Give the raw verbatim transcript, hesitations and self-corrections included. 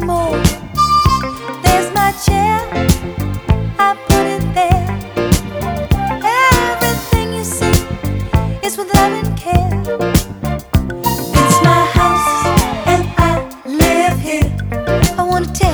more. There's my chair, I put it there. Everything you see is with love and care. It's my house and I live here. I wanna tell